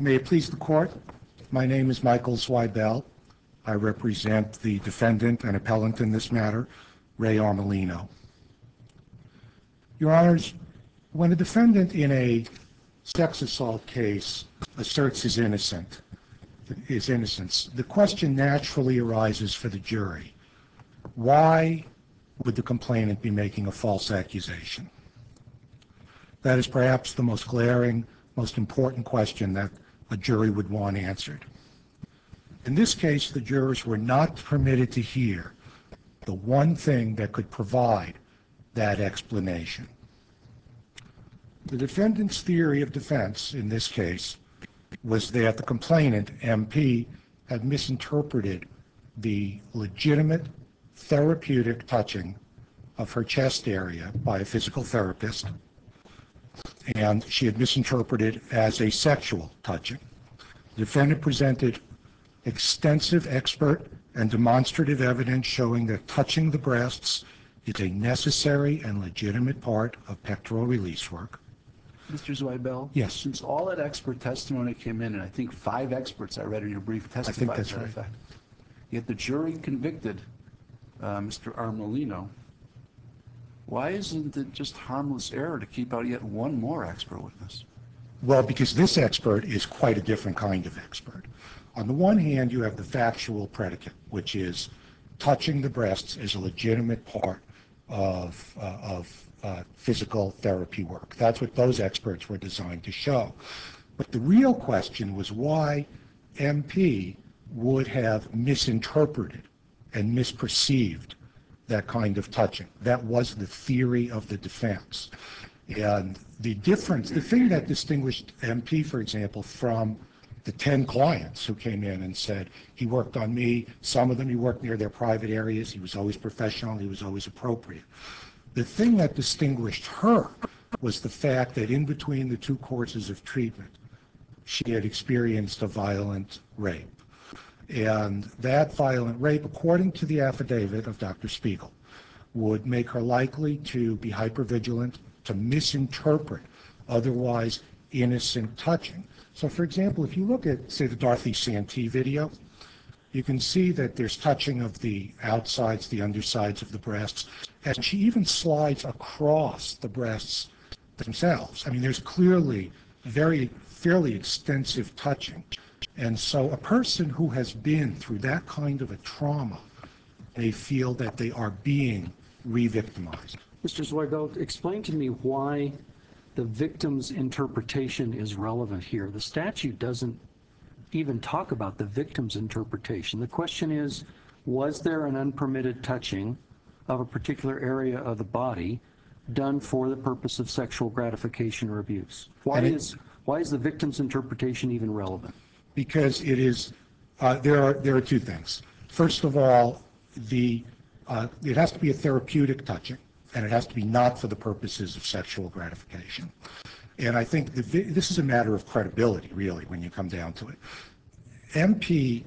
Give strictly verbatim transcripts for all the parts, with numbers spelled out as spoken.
May it please the Court, my name is Michael Zweibel. I represent the defendant and appellant in this matter, Ray Armelino. Your Honors, when a defendant in a sex assault case asserts his innocent, his innocence, the question naturally arises for the jury: why would the complainant be making a false accusation? That is perhaps the most glaring, most important question that a jury would want answered. In this case, the jurors were not permitted to hear the one thing that could provide that explanation. The defendant's theory of defense in this case was that the complainant, M P, had misinterpreted the legitimate therapeutic touching of her chest area by a physical therapist, and she had misinterpreted it as a sexual touching. The defendant presented extensive expert and demonstrative evidence showing that touching the breasts is a necessary and legitimate part of pectoral release work. Mister Zweibel? Yes. Since all that expert testimony came in, and I think five experts I read in your brief testified I think that's to that right. effect, yet the jury convicted uh, Mister Armelino, why isn't it just harmless error to keep out yet one more expert witness? Well, because this expert is quite a different kind of expert. On the one hand, you have the factual predicate, which is touching the breasts is a legitimate part of, uh, of uh, physical therapy work. That's what those experts were designed to show. But the real question was why M P would have misinterpreted and misperceived that kind of touching. That was the theory of the defense. And the difference, the thing that distinguished M P, for example, from the ten clients who came in and said, he worked on me, some of them he worked near their private areas, he was always professional, he was always appropriate. The thing that distinguished her was the fact that in between the two courses of treatment, she had experienced a violent rape. And that violent rape, according to the affidavit of Doctor Spiegel, would make her likely to be hypervigilant, to misinterpret otherwise innocent touching. So, for example, if you look at, say, the Dorothy Santee video, you can see that there's touching of the outsides, the undersides of the breasts, and she even slides across the breasts themselves. I mean, there's clearly very, fairly extensive touching. And so a person who has been through that kind of a trauma, they feel that they are being re-victimized. Mister Zweibel, explain to me why the victim's interpretation is relevant here. The statute doesn't even talk about the victim's interpretation. The question is, was there an unpermitted touching of a particular area of the body done for the purpose of sexual gratification or abuse? Why it, is why is the victim's interpretation even relevant? Because it is, uh, there are there are two things. First of all, the uh, it has to be a therapeutic touching, and it has to be not for the purposes of sexual gratification. And I think the, this is a matter of credibility, really, when you come down to it. M P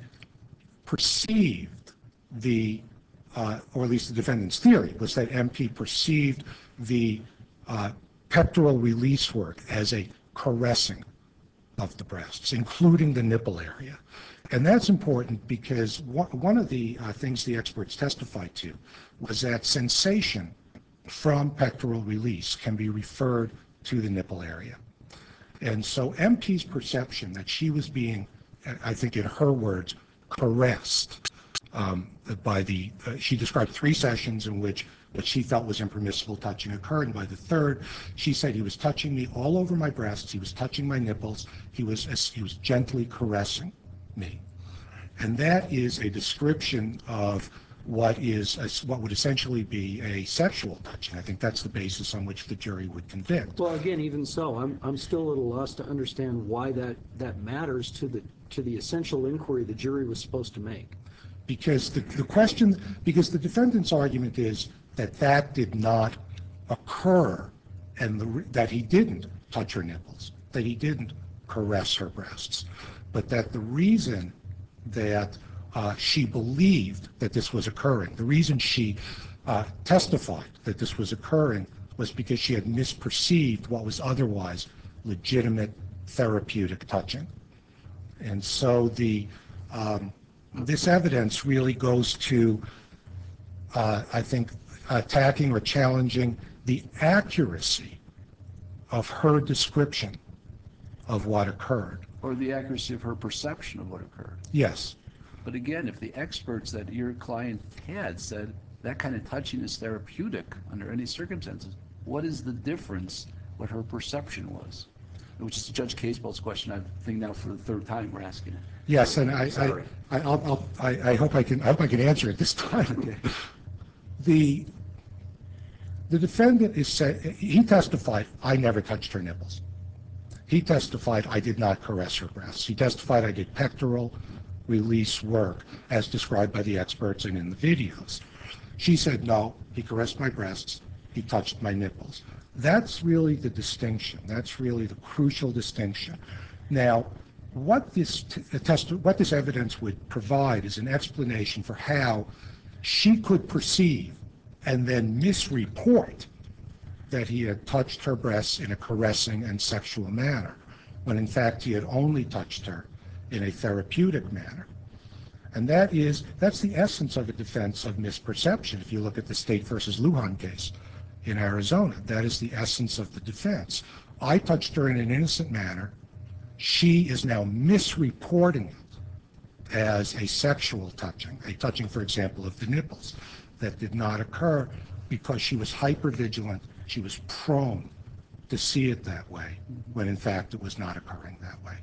perceived the, uh, or at least the defendant's theory, was that M P perceived the uh, pectoral release work as a caressing of the breasts, including the nipple area. And that's important because one of the uh, things the experts testified to was that sensation from pectoral release can be referred to the nipple area. And so M P's perception that she was being, I think in her words, caressed um, by the, uh, she described three sessions in which what she felt was impermissible touching occurred, and by the third, she said he was touching me all over my breasts, he was touching my nipples, he was, he was gently caressing me. And that is a description of what is a, what would essentially be a sexual touching. I think that's the basis on which the jury would convict. Well, again, even so, I'm I'm still a little lost to understand why that that matters to the to the essential inquiry the jury was supposed to make. Because the the question, because the defendant's argument is that that did not occur, and the, that he didn't touch her nipples, that he didn't caress her breasts, but that the reason that uh, she believed that this was occurring, the reason she uh, testified that this was occurring was because she had misperceived what was otherwise legitimate therapeutic touching. And so the um, this evidence really goes to, uh, I think, attacking or challenging the accuracy of her description of what occurred. Or the accuracy of her perception of what occurred. Yes. But again, if the experts that your client had said that kind of touching is therapeutic under any circumstances, what is the difference what her perception was? Which is Judge Casebold's question, I think now for the third time we're asking it. Yes, and I, I, Sorry. I, I'll, I'll, I, I hope I can, I hope I can answer it this time. The, the defendant is said, he testified, I never touched her nipples. He testified, I did not caress her breasts. He testified, I did pectoral release work as described by the experts and in the videos. She said, no, he caressed my breasts, he touched my nipples. That's really the distinction. That's really the crucial distinction. Now, what this t- test, what this evidence would provide is an explanation for how she could perceive and then misreport that he had touched her breasts in a caressing and sexual manner, when in fact he had only touched her in a therapeutic manner. And that is, that's the essence of a defense of misperception. If you look at the State versus Lujan case in Arizona, that is the essence of the defense. I touched her in an innocent manner. She is now misreporting it as a sexual touching, a touching, for example, of the nipples that did not occur because she was hypervigilant. She was prone to see it that way when in fact it was not occurring that way.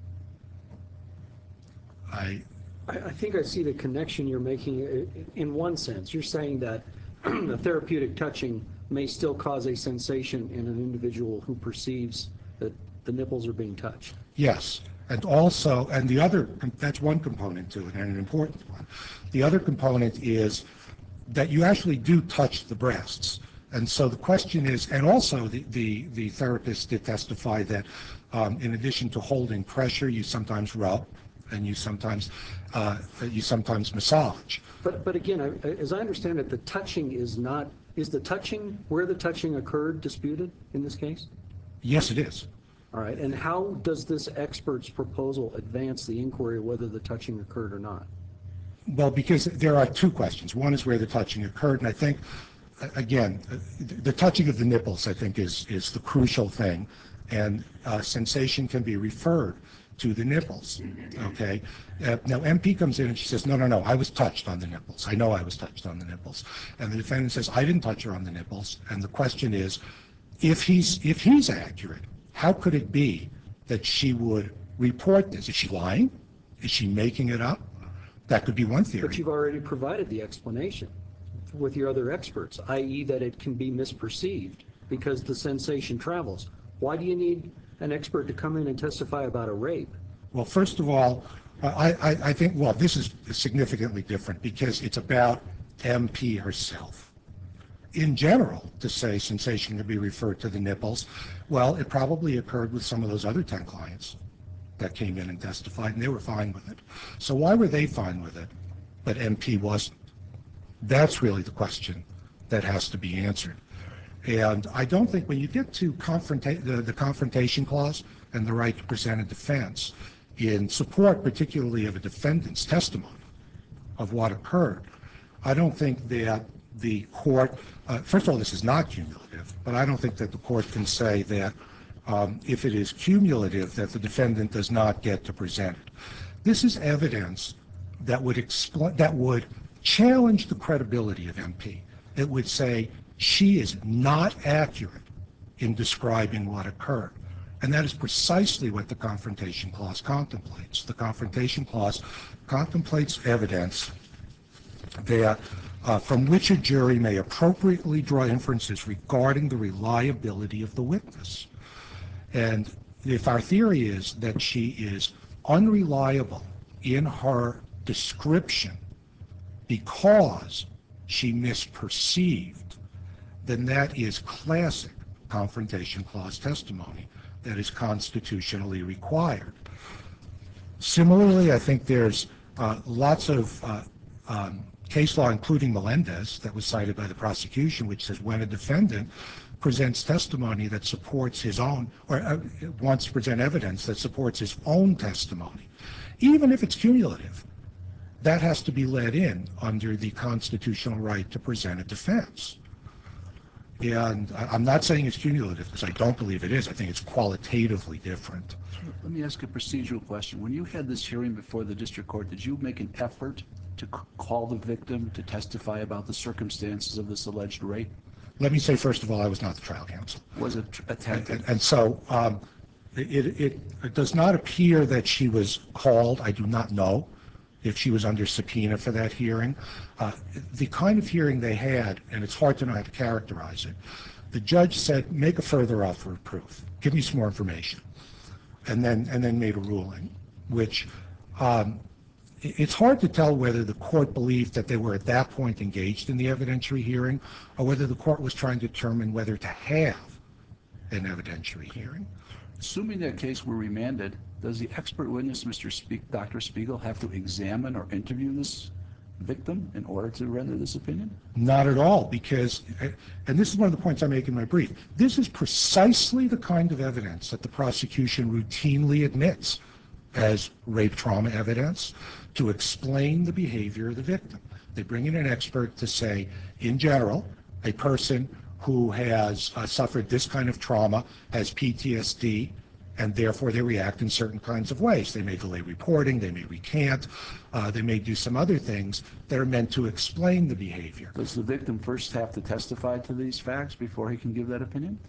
I, I, I think I see the connection you're making in one sense. You're saying that the therapeutic touching may still cause a sensation in an individual who perceives that the nipples are being touched. yes, and also, and the other, that's one component to it, and an important one. The other component is that you actually do touch the breasts. And so the question is, and also the, the, the therapist did testify that um, in addition to holding pressure, you sometimes rub and you sometimes uh, you sometimes massage. But but again, I, as I understand it, the touching is not, is the touching, where the touching occurred disputed in this case? Yes, it is. All right, and how does this expert's proposal advance the inquiry whether the touching occurred or not? Well, because there are two questions. One is where the touching occurred, and I think, again, the touching of the nipples, I think, is, is the crucial thing, and uh, sensation can be referred to the nipples, okay? Uh, now, M P comes in and she says, no, no, no, I was touched on the nipples. I know I was touched on the nipples. And the defendant says, I didn't touch her on the nipples. And the question is, if he's, if he's accurate, how could it be that she would report this? Is she lying? Is she making it up? That could be one theory. But you've already provided the explanation with your other experts, that is that it can be misperceived because the sensation travels. Why do you need an expert to come in and testify about a rape? Well, first of all, I, I, I think, well, this is significantly different because it's about M P herself. In general, to say sensation can be referred to the nipples, well, it probably occurred with some of those other ten clients that came in and testified, and they were fine with it. So why were they fine with it, but M P wasn't? That's really the question that has to be answered. And I don't think when you get to confronta- the, the confrontation clause and the right to present a defense in support particularly of a defendant's testimony of what occurred, I don't think that the court, uh, first of all, this is not cumulative, but I don't think that the court can say that um, if it is cumulative that the defendant does not get to present it. This is evidence that would explain, that would challenge the credibility of M P. It would say she is not accurate in describing what occurred. And that is precisely what the Confrontation Clause contemplates. The Confrontation Clause contemplates evidence that, uh, from which a jury may appropriately draw inferences regarding the reliability of the witness. And if our theory is that she is unreliable in her description because she misperceived, then that is classic Confrontation Clause testimony that is constitutionally required. Similarly, I think there's uh, lots of uh, um, case law, including Melendez, that was cited by the prosecution, which says when a defendant presents testimony that supports his own, or uh, wants to present evidence that supports his own testimony, even if it's cumulative, that has to be let in under the constitutional right to present a defense. And I'm not saying it's cumulative because I don't believe it is. I think it's qualitatively different. Let me ask a procedural question. When you had this hearing before the district court, did you make an effort to c- call the victim to testify about the circumstances of this alleged rape? Let me say, first of all, I was not the trial counsel. Was it tr- attempted? And, and so um, it, it, it does not appear that she was called. I do not know if she was under subpoena for that hearing. Uh, the kind of hearing they had, and it's hard to know how to characterize it, the judge said, make a further offer of proof. Give me some more information. And then, and then made a ruling, which um, it's hard to tell whether the court believed that they were at that point engaged in the evidentiary hearing or whether the court was trying to determine whether to have an evidentiary hearing. Assuming that case were remanded, does the expert witness, Mister Spe- Doctor Spiegel, have to examine or interview this victim in order to render this opinion? Not at all, because, and this is one of the points I make in my brief, this is precisely the kind of evidence that the prosecution routinely admits as rape trauma evidence to explain the behavior of the victim. They bring in an expert to say, in general, a person who has uh, suffered this kind of trauma has P T S D, and therefore they react in certain kinds of ways. They may delay reporting, they may recant, uh, they may do some other things that are meant to explain the behavior. Does the victim first have to testify to these facts before he can give that opinion?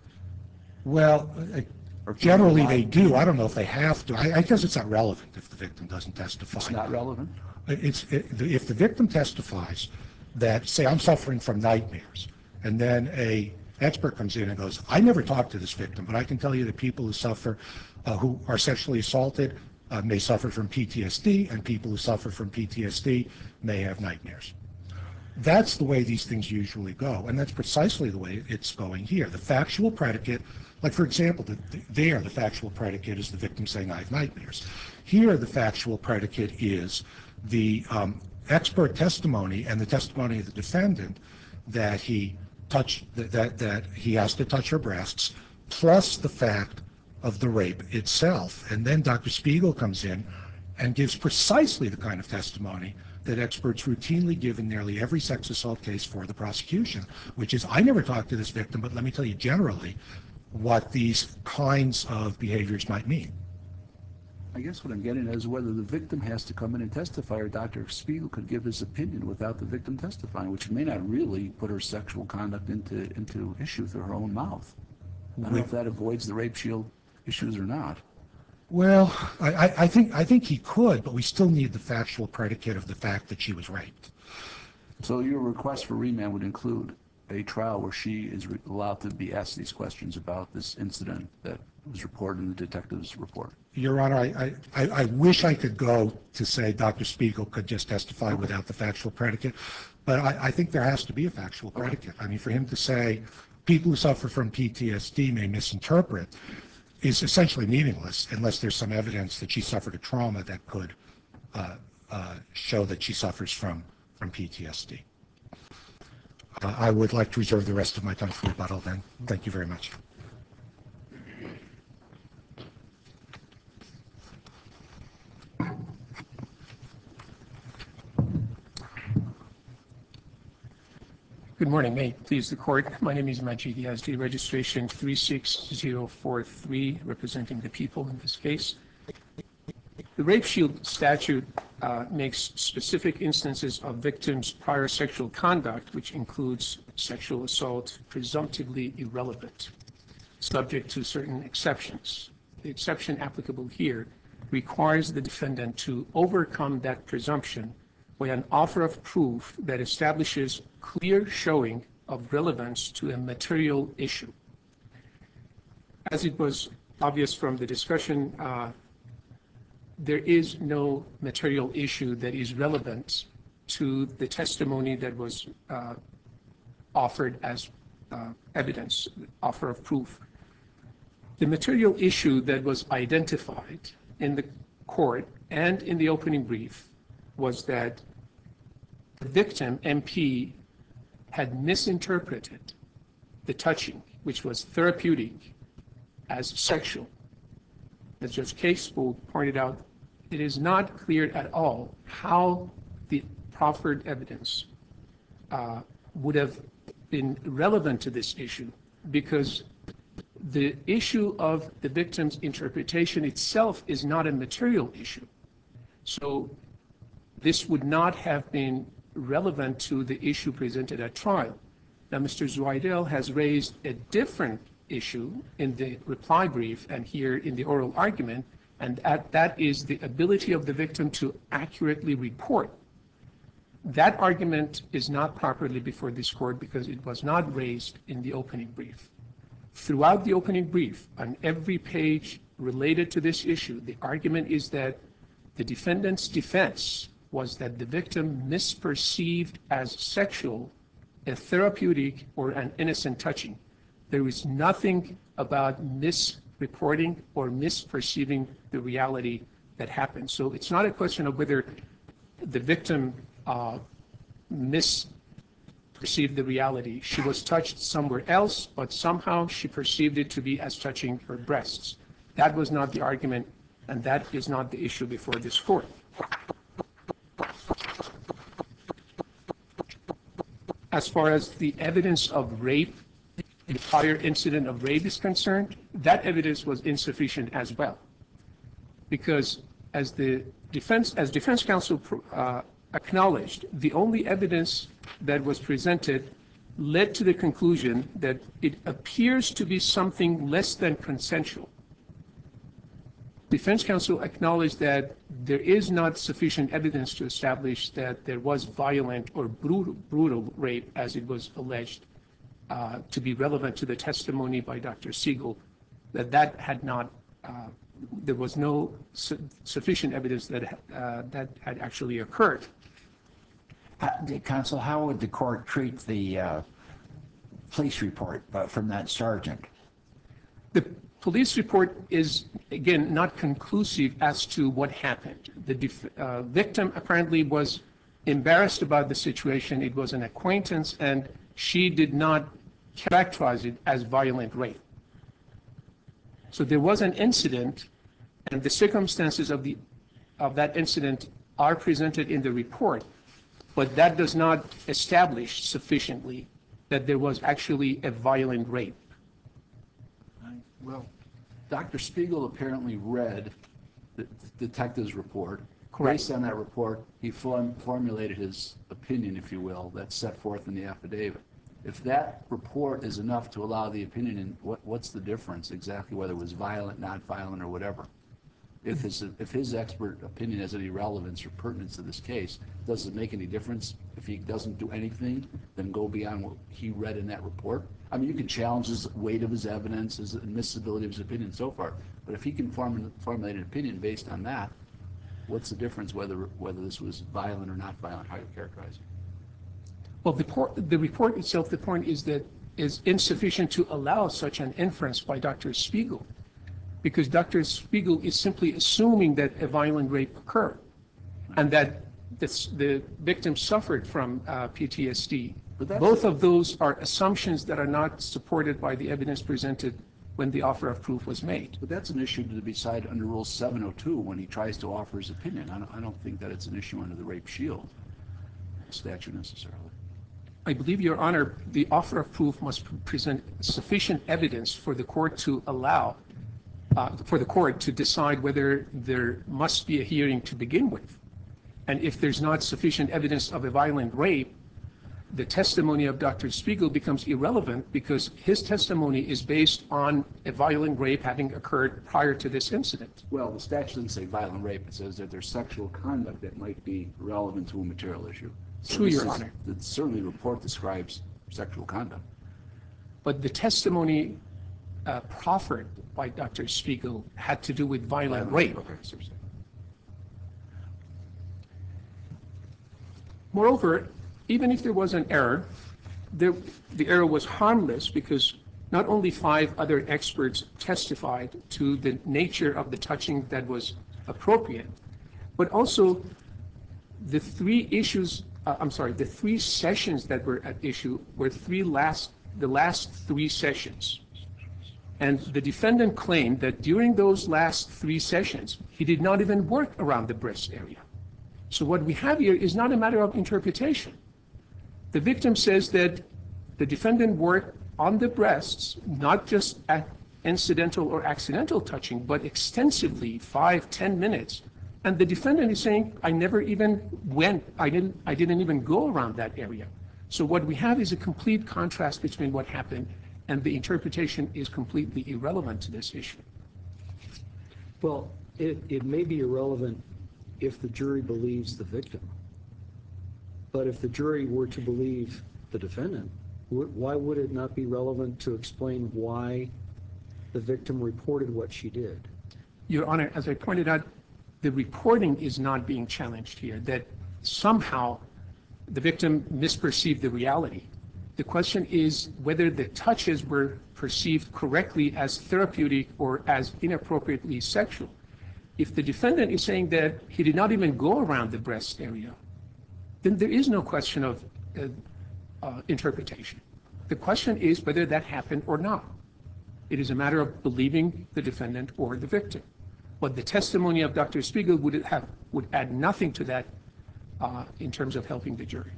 Well, uh, generally they do. I don't know if they have to. I, I guess it's not relevant if the victim doesn't testify. It's not relevant? It's, it, if the victim testifies that, say, I'm suffering from nightmares, and then a expert comes in and goes, I never talked to this victim, but I can tell you that people who suffer, uh, who are sexually assaulted uh, may suffer from P T S D, and people who suffer from P T S D may have nightmares. That's the way these things usually go, and that's precisely the way it's going here. The factual predicate, like for example, the, the, there the factual predicate is the victim saying, I have nightmares. Here the factual predicate is the um, expert testimony and the testimony of the defendant that he touch that, that that he has to touch her breasts, plus the fact of the rape itself. And then Doctor Spiegel comes in and gives precisely the kind of testimony that experts routinely give in nearly every sex assault case for the prosecution, which is, I never talked to this victim, but let me tell you generally what these kinds of behaviors might mean. I guess what I'm getting at is whether the victim has to come in and testify, or Doctor Spiegel could give his opinion without the victim testifying, which may not really put her sexual conduct into into issue through her own mouth. I don't know if that avoids the rape shield issues or not. Well, I, I think I think he could, but we still need the factual predicate of the fact that she was raped. So your request for remand would include a trial where she is re- allowed to be asked these questions about this incident that was reported in the detective's report. Your Honor, I, I, I wish I could go to say Doctor Spiegel could just testify without the factual predicate, but I, I think there has to be a factual predicate. I mean, for him to say people who suffer from P T S D may misinterpret is essentially meaningless unless there's some evidence that she suffered a trauma that could uh, uh, show that she suffers from, from P T S D. Uh, I would like to reserve the rest of my time for rebuttal then. Thank you very much. Good morning. May it please the court. My name is Majid Yazdi, registration three six zero four three, representing the people in this case. The Rape Shield statute uh, makes specific instances of victims' prior sexual conduct, which includes sexual assault, presumptively irrelevant, subject to certain exceptions. The exception applicable here requires the defendant to overcome that presumption with an offer of proof that establishes clear showing of relevance to a material issue. As it was obvious from the discussion, uh, there is no material issue that is relevant to the testimony that was uh, offered as uh, evidence, offer of proof. The material issue that was identified in the court and in the opening brief was that the victim, M P, had misinterpreted the touching which was therapeutic, as sexual. As Judge Casebolt pointed out, it is not clear at all how the proffered evidence uh, would have been relevant to this issue, because the issue of the victim's interpretation itself is not a material issue. So this would not have been relevant to the issue presented at trial. Now, Mister Zweidel has raised a different issue in the reply brief and here in the oral argument, and that, that is the ability of the victim to accurately report. That argument is not properly before this court because it was not raised in the opening brief. Throughout the opening brief, on every page related to this issue, the argument is that the defendant's defense was that the victim misperceived as sexual a therapeutic or an innocent touching. There is nothing about misreporting or misperceiving the reality that happened. So it's not a question of whether the victim uh, misperceived the reality. She was touched somewhere else, but somehow she perceived it to be as touching her breasts. That was not the argument, and that is not the issue before this court. As far as the evidence of rape, the prior incident of rape is concerned, that evidence was insufficient as well. Because as the defense, as defense counsel uh, acknowledged, the only evidence that was presented led to the conclusion that it appears to be something less than consensual. Defense counsel acknowledged that there is not sufficient evidence to establish that there was violent or brutal, brutal rape, as it was alleged, uh, to be relevant to the testimony by Doctor Siegel, that that had not, uh, there was no su sufficient evidence that uh, that had actually occurred. Uh, counsel, how would the court treat the uh, police report uh, from that sergeant? The police report is, again, not conclusive as to what happened. The def uh, victim apparently was embarrassed about the situation. It was an acquaintance, and she did not characterize it as violent rape. So there was an incident, and the circumstances of, the, of that incident are presented in the report, but that does not establish sufficiently that there was actually a violent rape. Well, Doctor Spiegel apparently read the detective's report. Correct. Based on that report, he form, formulated his opinion, if you will, that's set forth in the affidavit. If that report is enough to allow the opinion, in what, what's the difference exactly, whether it was violent, not violent, or whatever? If his, if his expert opinion has any relevance or pertinence to this case, does it make any difference if he doesn't do anything than go beyond what he read in that report? I mean, you can challenge his weight of his evidence, his admissibility of his opinion, and so forth. But if he can form, formulate an opinion based on that, what's the difference whether whether this was violent or not violent? How do you characterize it? Well, the, report, the report itself, the point is that is insufficient to allow such an inference by Doctor Spiegel, because Doctor Spiegel is simply assuming that a violent rape occurred and that this, the victim suffered from uh, P T S D. Both of those are assumptions that are not supported by the evidence presented when the offer of proof was made. But that's an issue to be decided under Rule seven oh two when he tries to offer his opinion. I don't, I don't think that it's an issue under the Rape Shield statute necessarily. I believe, Your Honor, the offer of proof must present sufficient evidence for the court to allow, uh, for the court to decide whether there must be a hearing to begin with. And if there's not sufficient evidence of a violent rape, the testimony of Doctor Spiegel becomes irrelevant because his testimony is based on a violent rape having occurred prior to this incident. Well, the statute doesn't say violent rape. It says that there's sexual conduct that might be relevant to a material issue. So True, Your is, Honor. Certainly the report describes sexual conduct. But the testimony uh, proffered by Doctor Spiegel had to do with violent rape. Okay, sir. Moreover, even if there was an error, there, the error was harmless because not only five other experts testified to the nature of the touching that was appropriate, but also the three issues, uh, I'm sorry, the three sessions that were at issue were three last the last three sessions. And the defendant claimed that during those last three sessions, he did not even work around the breast area. So what we have here is not a matter of interpretation. The victim says that the defendant worked on the breasts, not just at incidental or accidental touching, but extensively, five, ten minutes. And the defendant is saying, I never even went, I didn't, I didn't even go around that area. So what we have is a complete contrast between what happened, and the interpretation is completely irrelevant to this issue. Well, it, it may be irrelevant if the jury believes the victim. But if the jury were to believe the defendant, wh- why would it not be relevant to explain why the victim reported what she did? Your Honor, as I pointed out, the reporting is not being challenged here, that somehow the victim misperceived the reality. The question is whether the touches were perceived correctly as therapeutic or as inappropriately sexual. If the defendant is saying that he did not even go around the breast area, then there is no question of uh, uh, interpretation. The question is whether that happened or not. It is a matter of believing the defendant or the victim. But the testimony of Doctor Spiegel would have would add nothing to that uh, in terms of helping the jury.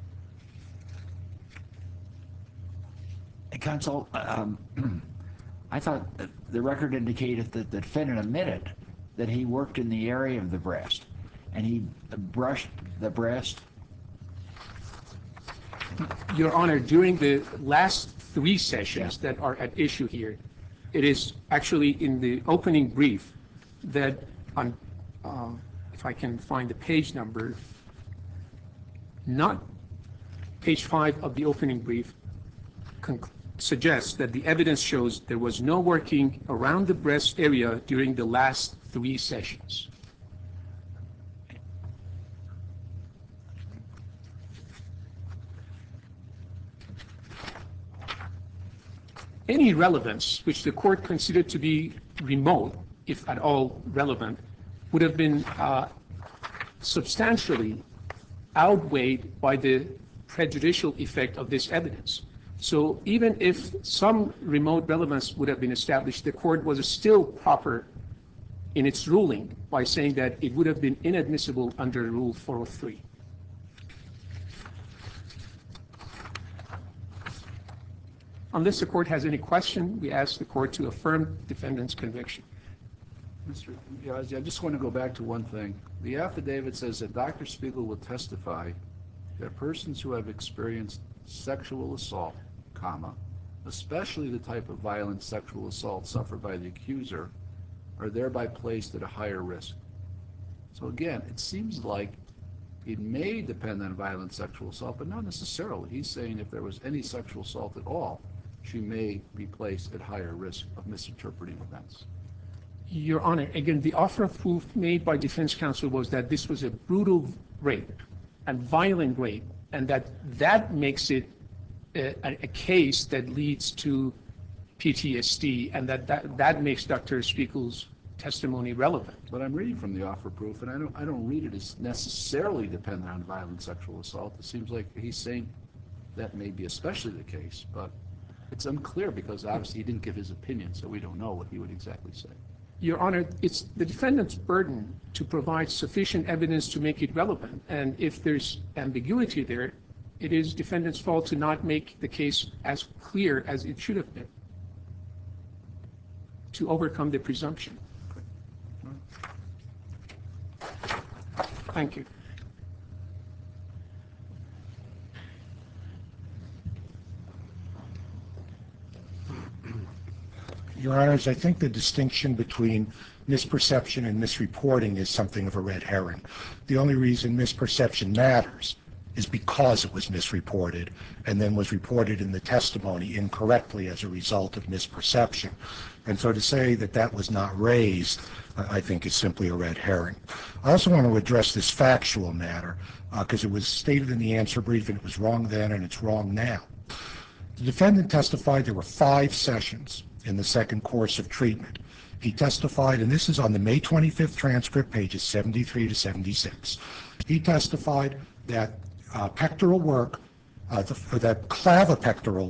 Counsel, um, I thought that the record indicated that the defendant admitted that he worked in the area of the breast, and he brushed the breast. Your Honor, during the last three sessions that are at issue here, it is actually in the opening brief that, on, uh, if I can find the page number, not page five of the opening brief, conc- suggests that the evidence shows there was no working around the breast area during the last three sessions. Any relevance which the court considered to be remote, if at all relevant, would have been uh, substantially outweighed by the prejudicial effect of this evidence. So even if some remote relevance would have been established, the court was still proper in its ruling by saying that it would have been inadmissible under Rule four oh three. Unless the court has any question, we ask the court to affirm defendant's conviction. Mister Yazdi, I just want to go back to one thing. The affidavit says that Doctor Spiegel will testify that persons who have experienced sexual assault, comma, especially the type of violent sexual assault suffered by the accuser, are thereby placed at a higher risk. So again, it seems like it may depend on violent sexual assault, but not necessarily. He's saying if there was any sexual assault at all, she may be placed at higher risk of misinterpreting events. Your Honor, again, the offer of proof made by defense counsel was that this was a brutal rape and violent rape, and that that makes it a, a case that leads to P T S D, and that, that, that makes Doctor Spiegel's testimony relevant. But I'm reading from the offer of proof, and I don't, I don't read it as necessarily dependent on violent sexual assault. It seems like he's saying that may be especially the case, but it's unclear because obviously he didn't give his opinion, so we don't know what he would exactly say. Your Honor, it's the defendant's burden to provide sufficient evidence to make it relevant, and if there's ambiguity there, it is defendant's fault to not make the case as clear as it should have been to overcome the presumption. Thank you. Your Honors, I think the distinction between misperception and misreporting is something of a red herring. The only reason misperception matters is because it was misreported and then was reported in the testimony incorrectly as a result of misperception. And so to say that that was not raised, I think is simply a red herring. I also want to address this factual matter because uh, it was stated in the answer brief and it was wrong then and it's wrong now. The defendant testified there were five sessions in the second course of treatment. He testified, and this is on the May twenty-fifth transcript, pages seventy-three to seventy-six. He testified that uh, pectoral work, uh, the, that clavipectoral work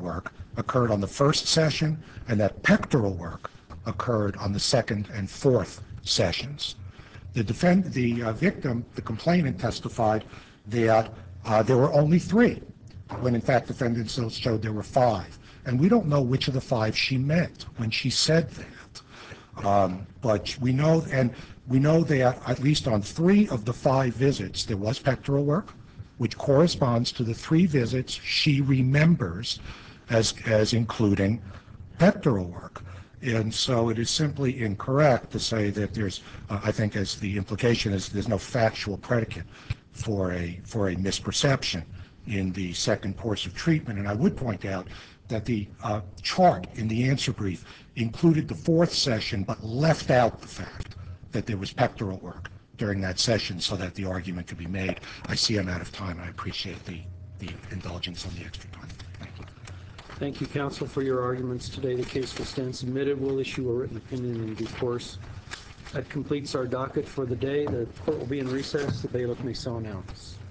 occurred on the first session and that pectoral work occurred on the second and fourth sessions. The defend, the uh, victim, the complainant, testified that uh, there were only three, when in fact defendants showed there were five. And we don't know which of the five she meant when she said that. Um, but we know, and we know that at least on three of the five visits there was pectoral work, which corresponds to the three visits she remembers as, as including pectoral work. And so it is simply incorrect to say that there's, uh, I think as the implication is, there's no factual predicate for a, for a misperception in the second course of treatment. And I would point out that the uh, chart in the answer brief included the fourth session but left out the fact that there was pectoral work during that session so that the argument could be made. I see I'm out of time. I appreciate the, the indulgence on the extra time. Thank you. Thank you, counsel, for your arguments today. The case will stand submitted. We'll issue a written opinion in due course. That completes our docket for the day. The court will be in recess. The bailiff may so announce.